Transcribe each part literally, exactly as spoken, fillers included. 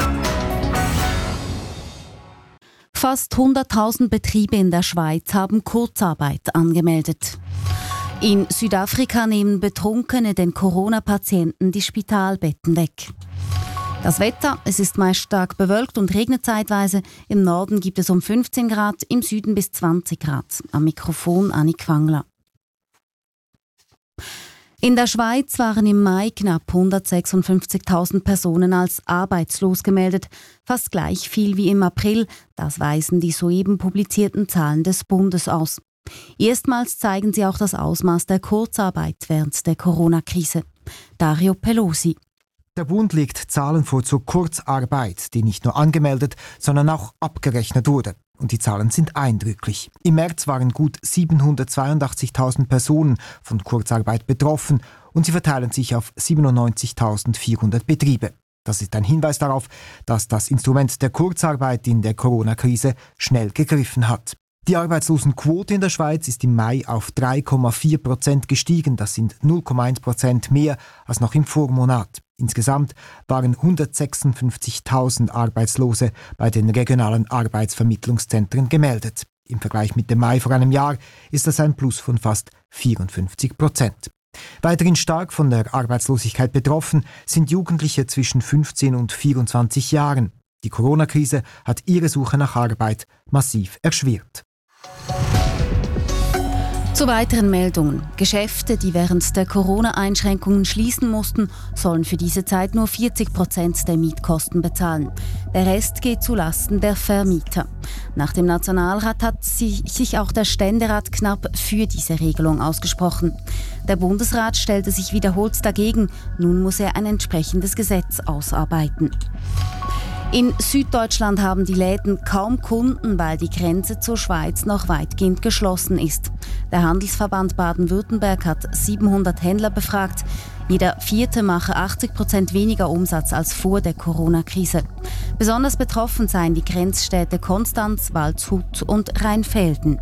Fast hunderttausend Betriebe in der Schweiz haben Kurzarbeit angemeldet. In Südafrika nehmen Betrunkene den Corona-Patienten die Spitalbetten weg. Das Wetter, es ist meist stark bewölkt und regnet zeitweise. Im Norden gibt es um fünfzehn Grad, im Süden bis zwanzig Grad. Am Mikrofon Anni Quangler. In der Schweiz waren im Mai knapp hundertsechsundfünfzigtausend Personen als arbeitslos gemeldet, fast gleich viel wie im April. Das weisen die soeben publizierten Zahlen des Bundes aus. Erstmals zeigen sie auch das Ausmaß der Kurzarbeit während der Corona-Krise. Dario Pelosi. Der Bund legt Zahlen vor zur Kurzarbeit, die nicht nur angemeldet, sondern auch abgerechnet wurde. Und die Zahlen sind eindrücklich. Im März waren gut siebenhundertzweiundachtzigtausend Personen von Kurzarbeit betroffen und sie verteilen sich auf siebenundneunzigtausendvierhundert Betriebe. Das ist ein Hinweis darauf, dass das Instrument der Kurzarbeit in der Corona-Krise schnell gegriffen hat. Die Arbeitslosenquote in der Schweiz ist im Mai auf drei Komma vier Prozent gestiegen. Das sind null Komma eins Prozent mehr als noch im Vormonat. Insgesamt waren hundertsechsundfünfzigtausend Arbeitslose bei den regionalen Arbeitsvermittlungszentren gemeldet. Im Vergleich mit dem Mai vor einem Jahr ist das ein Plus von fast vierundfünfzig Prozent. Weiterhin stark von der Arbeitslosigkeit betroffen sind Jugendliche zwischen fünfzehn und vierundzwanzig Jahren. Die Corona-Krise hat ihre Suche nach Arbeit massiv erschwert. Zu weiteren Meldungen. Geschäfte, die während der Corona-Einschränkungen schließen mussten, sollen für diese Zeit nur vierzig Prozent der Mietkosten bezahlen. Der Rest geht zulasten der Vermieter. Nach dem Nationalrat hat sich auch der Ständerat knapp für diese Regelung ausgesprochen. Der Bundesrat stellte sich wiederholt dagegen. Nun muss er ein entsprechendes Gesetz ausarbeiten. In Süddeutschland haben die Läden kaum Kunden, weil die Grenze zur Schweiz noch weitgehend geschlossen ist. Der Handelsverband Baden-Württemberg hat siebenhundert Händler befragt. Jeder Vierte mache achtzig Prozent weniger Umsatz als vor der Corona-Krise. Besonders betroffen seien die Grenzstädte Konstanz, Waldshut und Rheinfelden.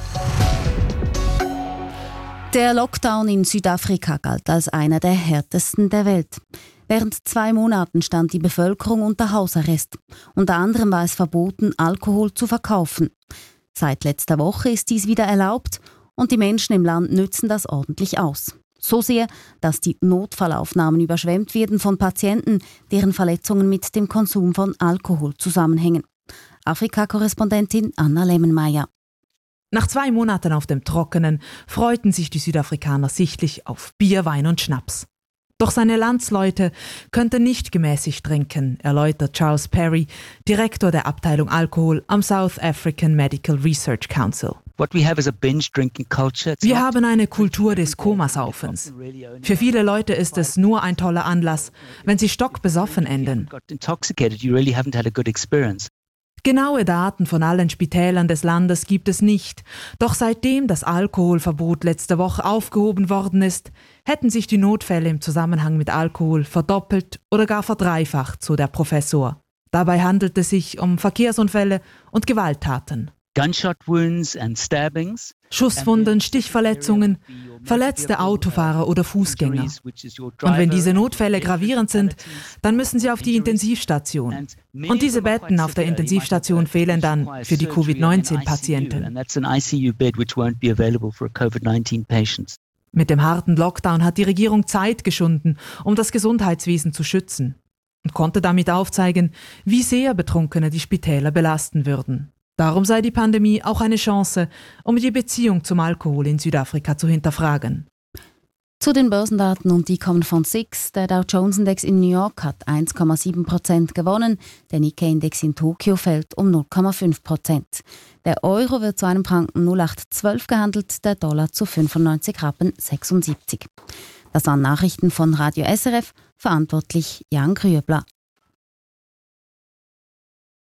Der Lockdown in Südafrika galt als einer der härtesten der Welt. Während zwei Monaten stand die Bevölkerung unter Hausarrest. Unter anderem war es verboten, Alkohol zu verkaufen. Seit letzter Woche ist dies wieder erlaubt und die Menschen im Land nützen das ordentlich aus. So sehr, dass die Notfallaufnahmen überschwemmt werden von Patienten, deren Verletzungen mit dem Konsum von Alkohol zusammenhängen. Afrika-Korrespondentin Anna Lemmenmeier. Nach zwei Monaten auf dem Trockenen freuten sich die Südafrikaner sichtlich auf Bier, Wein und Schnaps. Doch seine Landsleute könnten nicht gemäßigt trinken, erläutert Charles Perry, Direktor der Abteilung Alkohol am South African Medical Research Council. Wir haben eine Kultur des Komasaufens. Für viele Leute ist es nur ein toller Anlass, wenn sie stockbesoffen enden. Genaue Daten von allen Spitälern des Landes gibt es nicht. Doch seitdem das Alkoholverbot letzte Woche aufgehoben worden ist, hätten sich die Notfälle im Zusammenhang mit Alkohol verdoppelt oder gar verdreifacht, so der Professor. Dabei handelt es sich um Verkehrsunfälle und Gewalttaten. Schusswunden, Stichverletzungen, verletzte Autofahrer oder Fußgänger. Und wenn diese Notfälle gravierend sind, dann müssen sie auf die Intensivstation. Und diese Betten auf der Intensivstation fehlen dann für die Covid neunzehn Patienten. Mit dem harten Lockdown hat die Regierung Zeit geschunden, um das Gesundheitswesen zu schützen. Und konnte damit aufzeigen, wie sehr Betrunkene die Spitäler belasten würden. Darum sei die Pandemie auch eine Chance, um die Beziehung zum Alkohol in Südafrika zu hinterfragen. Zu den Börsendaten, und die kommen von S I X. Der Dow Jones Index in New York hat eins Komma sieben Prozent gewonnen, der Nikkei-Index in Tokio fällt um null Komma fünf Prozent. Der Euro wird zu einem Franken null Komma achthundertzwölf gehandelt, der Dollar zu fünfundneunzig Rappen sechsundsiebzig. Das waren Nachrichten von Radio S R F, verantwortlich Jan Grüebler.